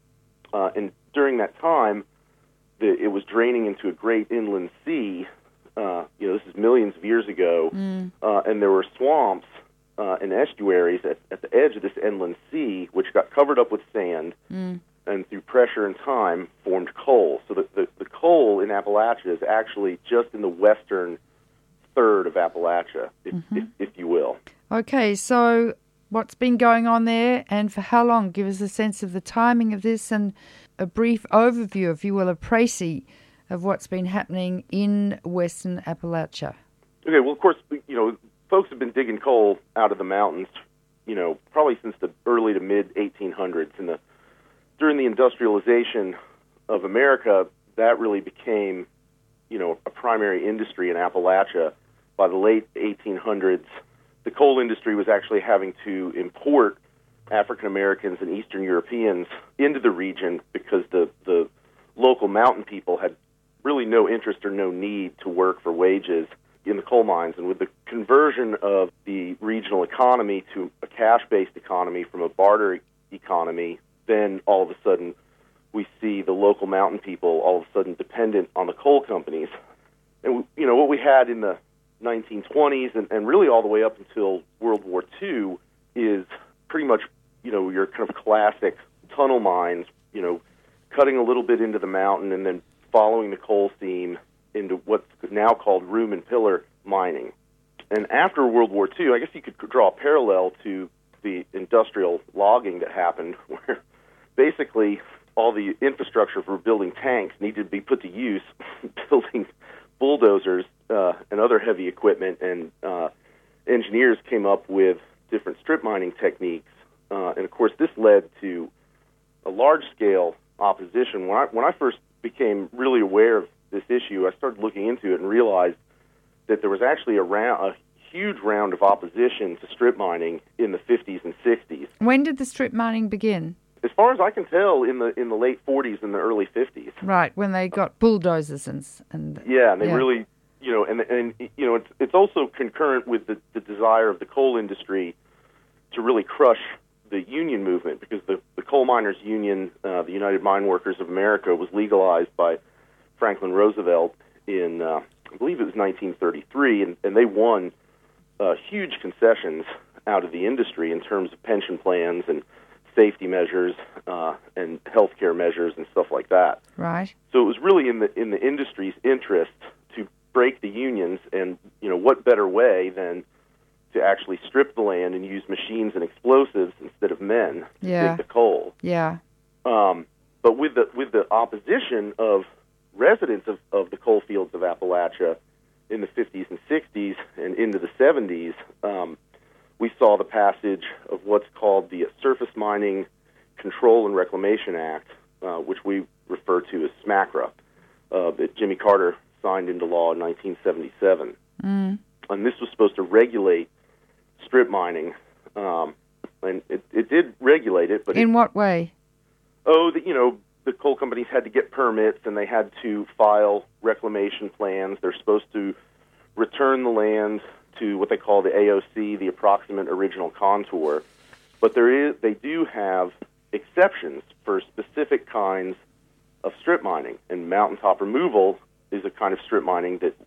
Uh, and during that time, the, it was draining into a great inland sea. Uh, you know, this is millions of years ago, mm. uh, and there were swamps uh, and estuaries at, at the edge of this inland sea, which got covered up with sand, mm. and through pressure and time formed coal. So the, the, the coal in Appalachia is actually just in the western third of Appalachia, if, mm-hmm. if, if you will. Okay, so what's been going on there, and for how long? Give us a sense of the timing of this and a brief overview, if you will, a précis of what's been happening in Western Appalachia. Okay, well, of course, you know, folks have been digging coal out of the mountains, you know, probably since the early to mid eighteen hundreds. And the, during the industrialization of America, that really became, you know, a primary industry in Appalachia. By the late eighteen hundreds, the coal industry was actually having to import African Americans and Eastern Europeans into the region because the, the local mountain people had really no interest or no need to work for wages in the coal mines. And with the conversion of the regional economy to a cash-based economy from a barter economy, then all of a sudden we see the local mountain people all of a sudden dependent on the coal companies. And, you know, what we had in the nineteen twenties and, and really all the way up until World War Two is pretty much, you know, your kind of classic tunnel mines, you know, cutting a little bit into the mountain and then following the coal seam into what's now called room and pillar mining. And after World War Two, I guess you could draw a parallel to the industrial logging that happened, where basically all the infrastructure for building tanks needed to be put to use, building bulldozers uh, and other heavy equipment, and uh, engineers came up with different strip mining techniques. Uh, and, of course, this led to a large-scale opposition. When I, when I first became really aware of this issue, I started looking into it and realized that there was actually a, round, a huge round of opposition to strip mining in the fifties and sixties. When did the strip mining begin? As far as I can tell, in the in the late forties and the early fifties. Right, when they got bulldozers and and yeah, and they yeah. really, you know, and and you know, it's it's also concurrent with the, the desire of the coal industry to really crush the union movement, because the, the coal miners' union, uh, the United Mine Workers of America, was legalized by Franklin Roosevelt in, uh, I believe it was nineteen thirty-three, and, and they won uh, huge concessions out of the industry in terms of pension plans and safety measures uh, and healthcare measures and stuff like that. Right. So it was really in the in the industry's interest to break the unions, and you know what better way than to actually strip the land and use machines and explosives instead of men to yeah. dig the coal. Yeah. Um, but with the with the opposition of residents of, of the coal fields of Appalachia in the fifties and sixties and into the seventies, um, we saw the passage of what's called the Surface Mining Control and Reclamation Act, uh, which we refer to as SMACRA, uh, that Jimmy Carter signed into law in nineteen seventy-seven. Mm. And this was supposed to regulate strip mining, um, and it, it did regulate it. But in it, what way? Oh, the, you know, the coal companies had to get permits, and they had to file reclamation plans. They're supposed to return the land to what they call the A O C, the approximate original contour. But there is, they do have exceptions for specific kinds of strip mining, and mountaintop removal is a kind of strip mining that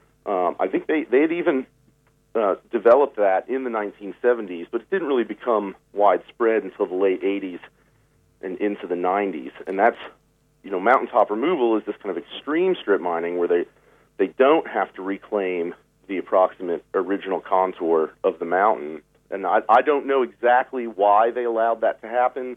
um, I think they they had even uh, developed that in the nineteen seventies, but it didn't really become widespread until the late eighties and into the nineties. And that's, you know, mountaintop removal is this kind of extreme strip mining where they they don't have to reclaim the approximate original contour of the mountain. And I, I don't know exactly why they allowed that to happen.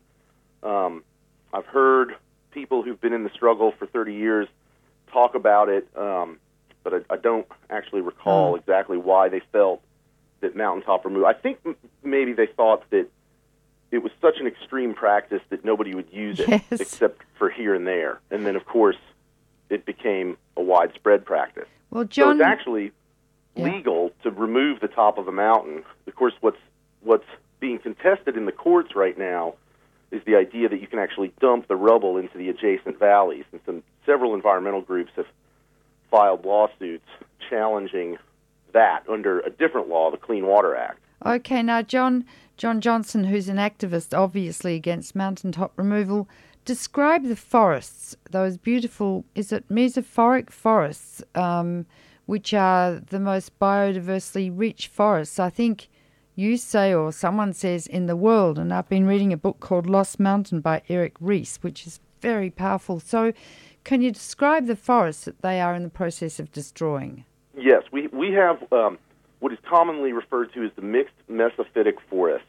Um, I've heard people who've been in the struggle for thirty years talk about it, um, but I, I don't actually recall exactly why they felt that mountaintop removal. I think m- maybe they thought that it was such an extreme practice that nobody would use it Yes. except for here and there. And then, of course, it became a widespread practice. Well, John, so it's actually Yeah. legal to remove the top of a mountain. Of course, what's what's being contested in the courts right now is the idea that you can actually dump the rubble into the adjacent valleys. And some several environmental groups have filed lawsuits challenging that under a different law, the Clean Water Act. Okay, now John John Johnson, who's an activist obviously against mountaintop removal, describe the forests, those beautiful, is it mesophoric forests, um, which are the most biodiversity rich forests, I think you say, or someone says, in the world. And I've been reading a book called Lost Mountain by Eric Ries, which is very powerful. So can you describe the forests that they are in the process of destroying? Yes, we, we have um, what is commonly referred to as the mixed mesophytic forest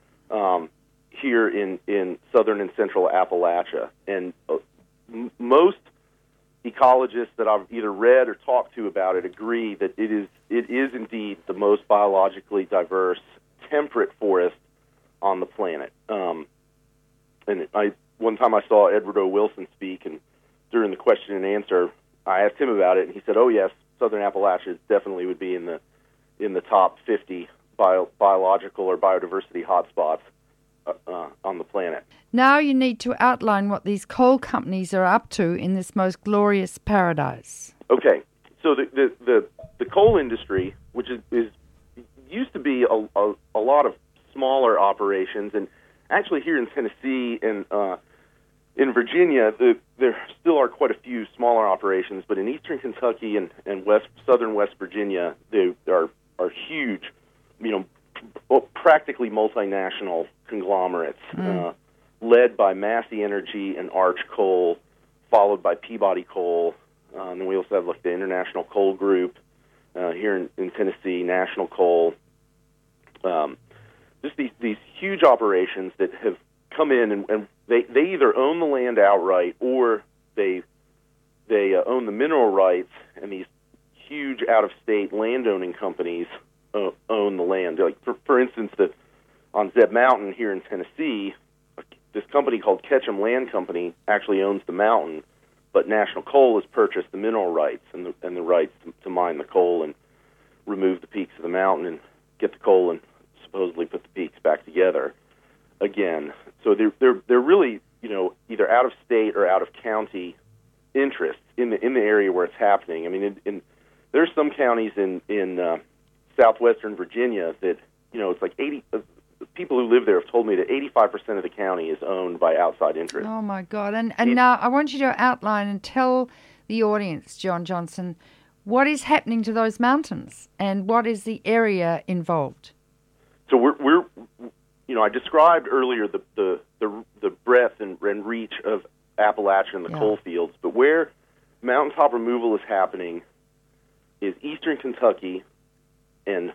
um, here in, in southern and central Appalachia. And uh, m- most ecologists that I've either read or talked to about it agree that it is it is indeed the most biologically diverse temperate forest on the planet. Um, and I one time I saw Edward O. Wilson speak, and during the question and answer, I asked him about it, and he said, "Oh yes, southern Appalachia definitely would be in the in the top fifty bio, biological or biodiversity hotspots uh, uh, on the planet." Now you need to outline what these coal companies are up to in this most glorious paradise. Okay, so the the the, the coal industry, which is, is used to be a, a a lot of smaller operations, and actually here in Tennessee and uh, in Virginia, the, there still are quite a few smaller operations, but in eastern Kentucky and, and west southern West Virginia, they are are huge, you know, p- practically multinational conglomerates, mm. uh, led by Massey Energy and Arch Coal, followed by Peabody Coal, uh, and then we also have like the International Coal Group uh, here in, in Tennessee, National Coal. Um, just these these huge operations that have come in and, and they, they either own the land outright or they they uh, own the mineral rights, and these huge out-of-state land-owning companies uh, own the land. Like for, for instance, the, on Zeb Mountain here in Tennessee, this company called Ketchum Land Company actually owns the mountain, but National Coal has purchased the mineral rights and the, and the rights to, to mine the coal and remove the peaks of the mountain and get the coal and supposedly put the peaks back together again. So they're they're they're really, you know, either out of state or out of county interests in the in the area where it's happening. I mean, in, in there's some counties in in uh, southwestern Virginia that, you know, it's like eighty. Uh, people who live there have told me that eighty-five percent of the county is owned by outside interests. Oh my God! And and now I want you to outline and tell the audience, John Johnson, what is happening to those mountains and what is the area involved. So we're we're. You know, I described earlier the the, the, the breadth and, and reach of Appalachia and the yeah. coal fields, but where mountaintop removal is happening is eastern Kentucky and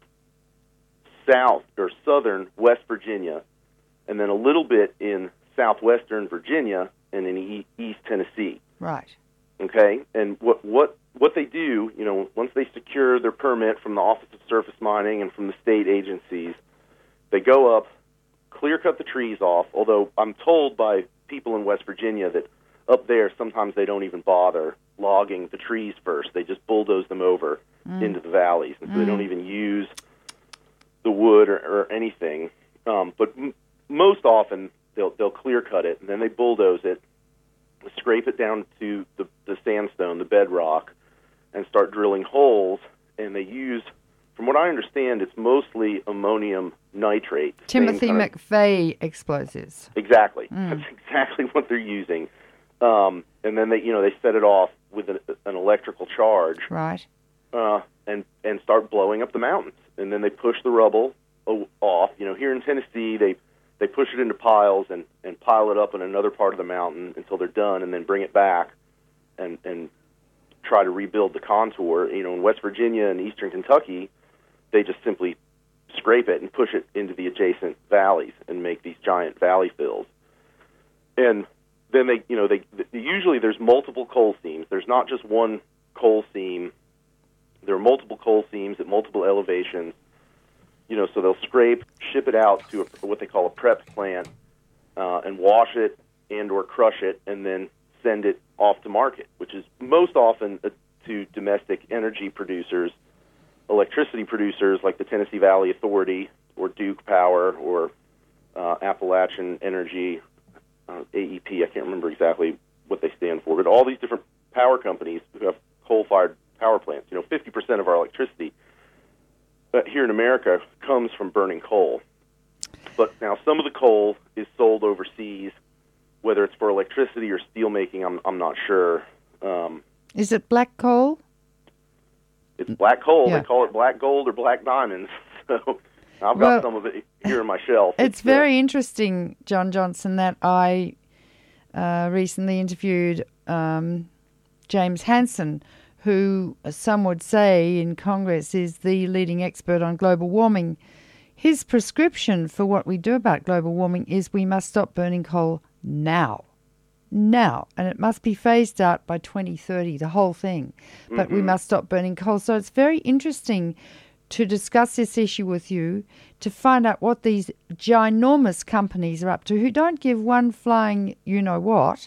south or southern West Virginia, and then a little bit in southwestern Virginia and in e- East Tennessee. Right. Okay, and what what what they do, you know, once they secure their permit from the Office of Surface Mining and from the state agencies, they go up, clear-cut the trees off, although I'm told by people in West Virginia that up there sometimes they don't even bother logging the trees first. They just bulldoze them over mm. into the valleys, and so mm. they don't even use the wood or, or anything. Um, but m- most often they'll they'll clear-cut it, and then they bulldoze it, scrape it down to the, the sandstone, the bedrock, and start drilling holes, and they use... From what I understand, it's mostly ammonium nitrate. Timothy kind of, McVeigh explosives. Exactly. Mm. That's exactly what they're using. Um, and then they, you know, they set it off with an, an electrical charge. Right. Uh, and and start blowing up the mountains. And then they push the rubble off. You know, here in Tennessee, they they push it into piles and, and pile it up in another part of the mountain until they're done, and then bring it back and and try to rebuild the contour. You know, in West Virginia and eastern Kentucky, they just simply scrape it and push it into the adjacent valleys and make these giant valley fills. And then they, you know, they, they usually there's multiple coal seams. There's not just one coal seam. There are multiple coal seams at multiple elevations. You know, so they'll scrape ship it out to a, what they call a prep plant, uh, and wash it and or crush it, and then send it off to market, which is most often uh, to domestic energy producers, electricity producers like the Tennessee Valley Authority or Duke Power or uh, Appalachian Energy, uh, A E P, I can't remember exactly what they stand for, but all these different power companies who have coal-fired power plants. You know, fifty percent of our electricity uh, here in America comes from burning coal. But now some of the coal is sold overseas, whether it's for electricity or steel making, I'm I'm not sure. Um, is it black coal? It's black coal. Yeah. They call it black gold or black diamonds. So I've got Well, some of it here in my shelf. It's, it's very uh, interesting, John Johnson, that I uh, recently interviewed um, James Hansen, who some would say in Congress is the leading expert on global warming. His prescription for what we do about global warming is we must stop burning coal now. Now. And it must be phased out by twenty thirty, the whole thing. But Mm-hmm. we must stop burning coal. So it's very interesting to discuss this issue with you, to find out what these ginormous companies are up to, who don't give one flying you-know-what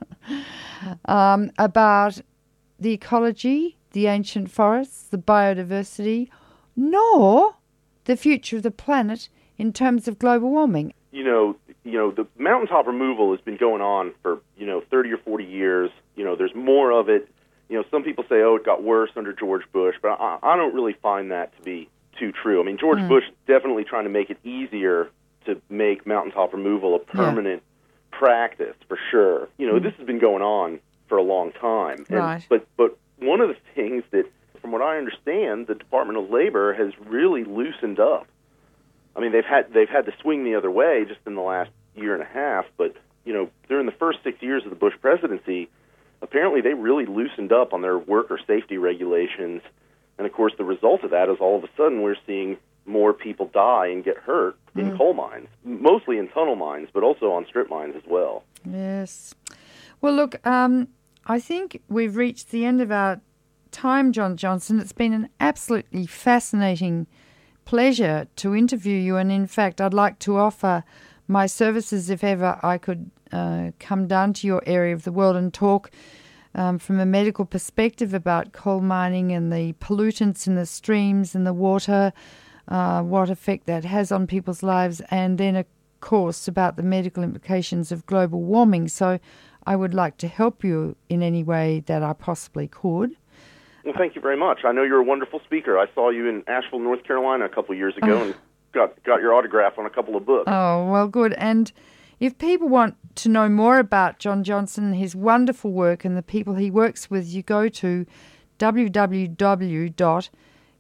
um, about the ecology, the ancient forests, the biodiversity, nor the future of the planet in terms of global warming. You know, you know, the mountaintop removal has been going on for, you know, thirty or forty years. You know, there's more of it. You know, some people say, oh, it got worse under George Bush, but I, I don't really find that to be too true. I mean, George Mm. Bush is definitely trying to make it easier to make mountaintop removal a permanent practice, for sure. You know, Mm. this has been going on for a long time. And, Right. But, but one of the things that, from what I understand, the Department of Labor has really loosened up. I mean, they've had they've had to swing the other way just in the last year and a half, but, you know, during the first six years of the Bush presidency, apparently they really loosened up on their worker safety regulations. And, of course, the result of that is all of a sudden we're seeing more people die and get hurt in Mm. coal mines, mostly in tunnel mines, but also on strip mines as well. Yes. Well, look, um, I think we've reached the end of our time, John Johnson. It's been an absolutely fascinating pleasure to interview you. And, in fact, I'd like to offer my services if ever I could uh, come down to your area of the world and talk um, from a medical perspective about coal mining and the pollutants in the streams and the water, uh, what effect that has on people's lives, and then, of course, about the medical implications of global warming. So I would like to help you in any way that I possibly could. Well, thank you very much. I know you're a wonderful speaker. I saw you in Asheville, North Carolina a couple of years ago and got got your autograph on a couple of books. Oh, well, good. And if people want to know more about John Johnson, his wonderful work, and the people he works with, you go to w w w dot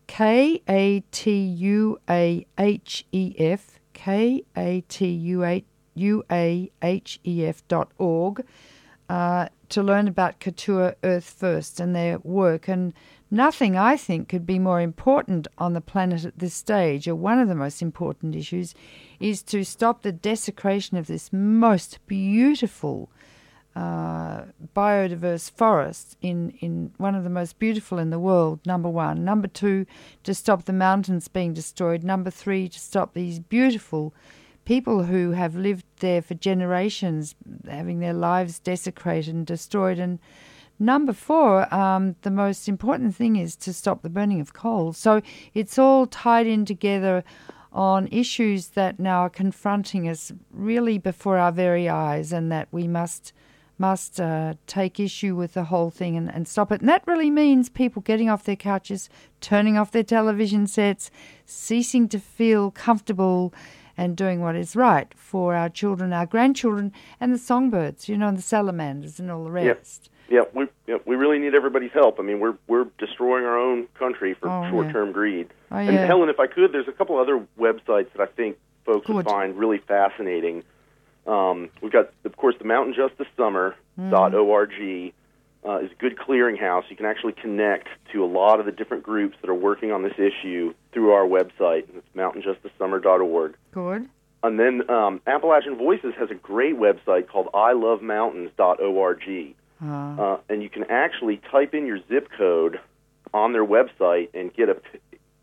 katuahef, K A T U A H E F dot org, uh, to learn about Katua Earth First and their work. And nothing, I think, could be more important on the planet at this stage, or one of the most important issues, is to stop the desecration of this most beautiful uh, biodiverse forest in, in one of the most beautiful in the world, number one. Number two, to stop the mountains being destroyed. Number three, to stop these beautiful people who have lived there for generations having their lives desecrated and destroyed. And number four, um, the most important thing is to stop the burning of coal. So it's all tied in together on issues that now are confronting us really before our very eyes, and that we must must uh, take issue with the whole thing and, and stop it. And that really means people getting off their couches, turning off their television sets, ceasing to feel comfortable, and doing what is right for our children, our grandchildren, and the songbirds, you know, and the salamanders and all the rest. Yeah, we yeah, we really need everybody's help. I mean, we're we're destroying our own country for Oh, short-term greed. Oh, And yeah. Helen, if I could, there's a couple other websites that I think folks would Good. find really fascinating. Um, we've got, of course, the mountain justice summer dot org uh, is a good clearinghouse. You can actually connect to a lot of the different groups that are working on this issue through our website. It's mountain justice summer dot org. Good. And then um, Appalachian Voices has a great website called i love mountains dot org. Uh, Uh, and you can actually type in your zip code on their website and get a, you know, connect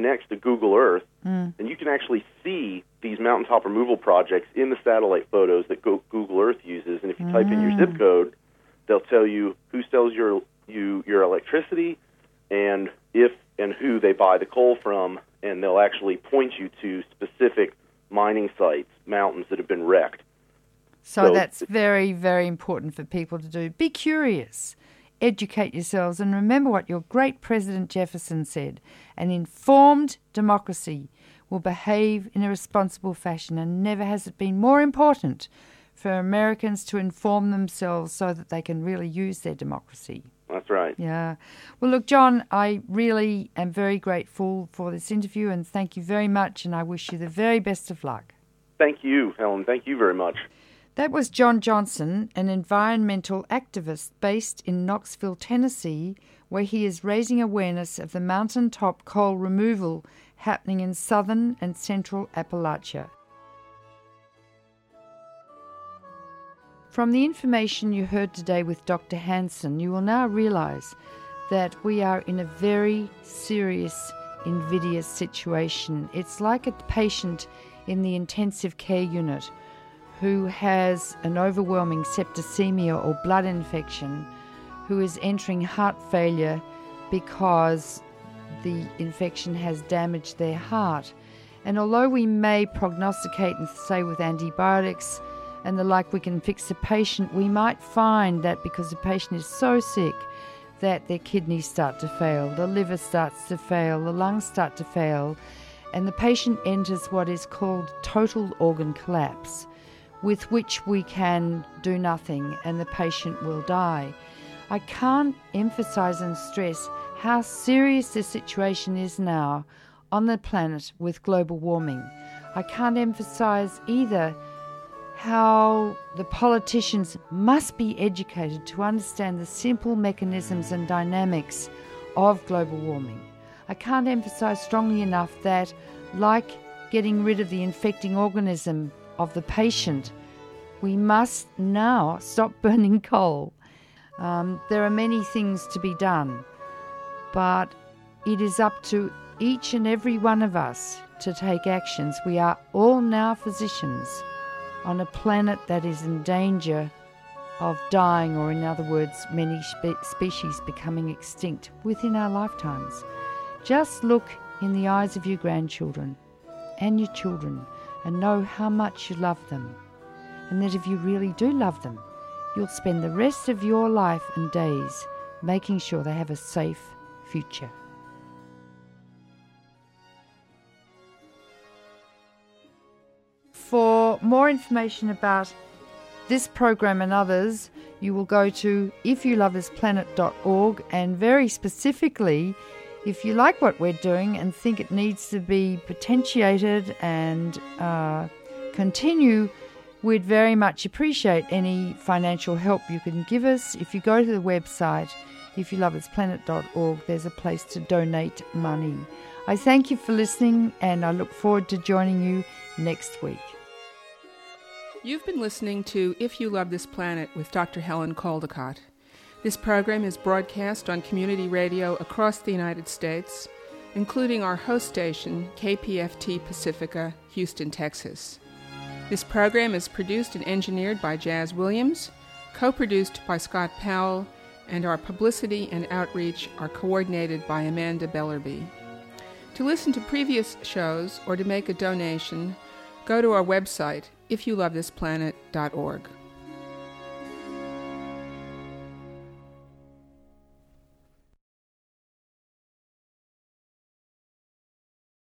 connects to Google Earth, Mm. and you can actually see these mountaintop removal projects in the satellite photos that Go- Google Earth uses. And if you type in your zip code, they'll tell you who sells your you your electricity and if and who they buy the coal from, and they'll actually point you to specific mining sites, mountains that have been wrecked. So, So- that's very, very important for people to do. Be curious. Educate yourselves, and remember what your great President Jefferson said: an informed democracy will behave in a responsible fashion, and never has it been more important for Americans to inform themselves so that they can really use their democracy. That's right. Yeah. Well, look, John, I really am very grateful for this interview, and thank you very much, and I wish you the very best of luck. Thank you, Helen. Thank you very much. That was John Johnson, an environmental activist based in Knoxville, Tennessee, where he is raising awareness of the mountaintop coal removal happening in southern and central Appalachia. From the information you heard today with Doctor Hansen, you will now realize that we are in a very serious, invidious situation. It's like a patient in the intensive care unit who has an overwhelming septicemia or blood infection, who is entering heart failure because the infection has damaged their heart. And although we may prognosticate and say with antibiotics and the like we can fix the patient, we might find that because the patient is so sick that their kidneys start to fail, the liver starts to fail, the lungs start to fail, and the patient enters what is called total organ collapse, with which we can do nothing and the patient will die. I can't emphasize and stress how serious the situation is now on the planet with global warming. I can't emphasize either how the politicians must be educated to understand the simple mechanisms and dynamics of global warming. I can't emphasize strongly enough that, like getting rid of the infecting organism of the patient, we must now stop burning coal. Um, there are many things to be done, but it is up to each and every one of us to take actions. We are all now physicians on a planet that is in danger of dying, or in other words, many spe- species becoming extinct within our lifetimes. Just look in the eyes of your grandchildren and your children and know how much you love them, and that if you really do love them, you'll spend the rest of your life and days making sure they have a safe future. For more information about this program and others, you will go to if you love this planet dot org, and very specifically, if you like what we're doing and think it needs to be potentiated and uh, continue, we'd very much appreciate any financial help you can give us. If you go to the website, if you love this planet dot org, there's a place to donate money. I thank you for listening, and I look forward to joining you next week. You've been listening to If You Love This Planet with Doctor Helen Caldicott. This program is broadcast on community radio across the United States, including our host station, K P F T Pacifica, Houston, Texas. This program is produced and engineered by Jazz Williams, co-produced by Scott Powell, and our publicity and outreach are coordinated by Amanda Bellerby. To listen to previous shows or to make a donation, go to our website, if you love this planet dot org.